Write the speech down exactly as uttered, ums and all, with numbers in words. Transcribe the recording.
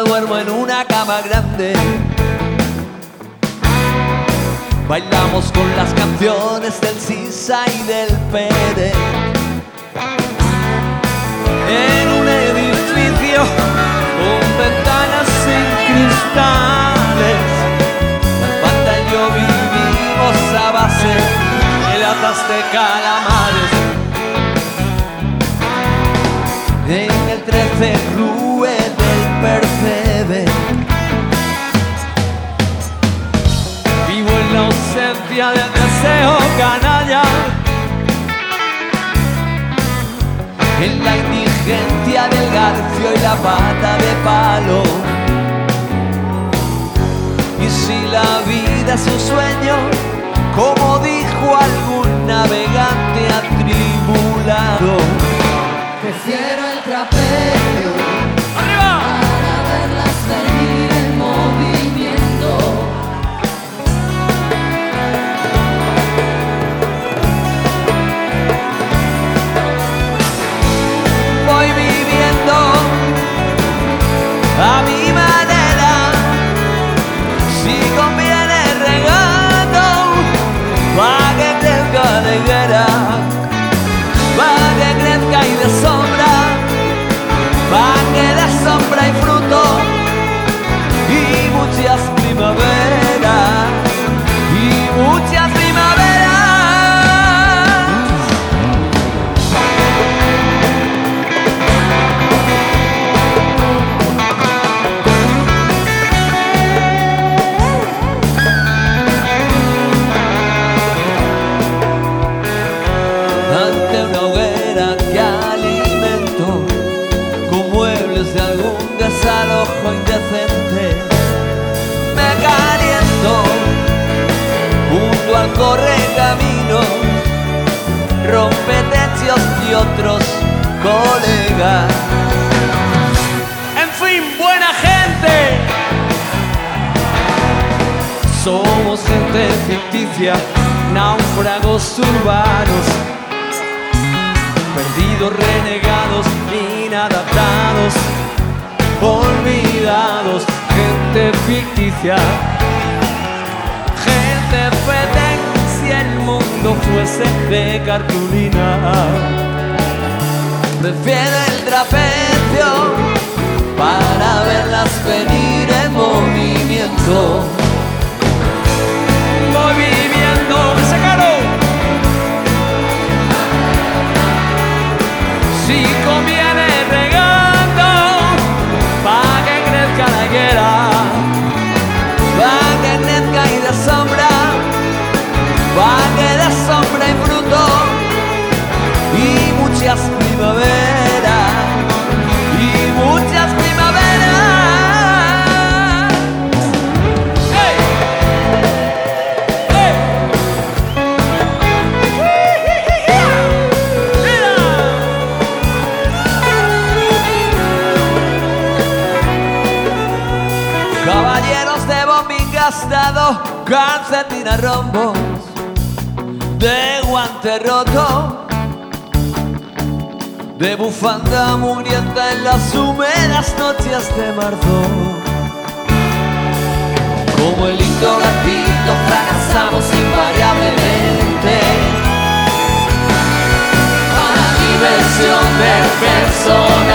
duermo en una cama grande. Bailamos con las canciones del Sisa y del Pérez. En un edificio con ventanas sin cristales, la pata y yo vivimos a base de latas de calamares. En el trece Rue del Percebe vivo en la ausencia del deseo canalla, en la indigencia del garfio y la pata de palo. Y si la vida es un sueño, como dijo algún navegante atribulado, prefiero el trapecio ¡arriba! para verlas venir en movimiento. Voy viviendo a mi manera, si conviene regando, pa' que crezca la higuera, pa' que crezca y de sombra, pa' que de sombra y fruto, y muchas primaveras, y muchas primaveras. Ante una hoguera que alimento con muebles de algún desalojo indecente, me caliento junto al correcamino, rompetechos y otros colegas. En fin, buena gente. Somos gente ficticia, náufragos urbanos, perdidos, renegados, inadaptados, olvidados, gente ficticia, gente fede, si el mundo fuese de cartulina. Prefiero el trapecio para verlas venir en movimiento. Voy viviendo, me sacaron. Si conviene regando, pa' que crezca la higuera, pa' que crezca y de sombra, pa' que de sombra y fruto, y muchas primaveras, y muchas primaveras. ¡Hey! ¡Hey! Caballeros de bombín gastado, calcetina rombos, de guante roto, de bufanda mugrienta en las húmedas noches de marzo. Como el lindo gatito fracasamos invariablemente a la diversión del personaje.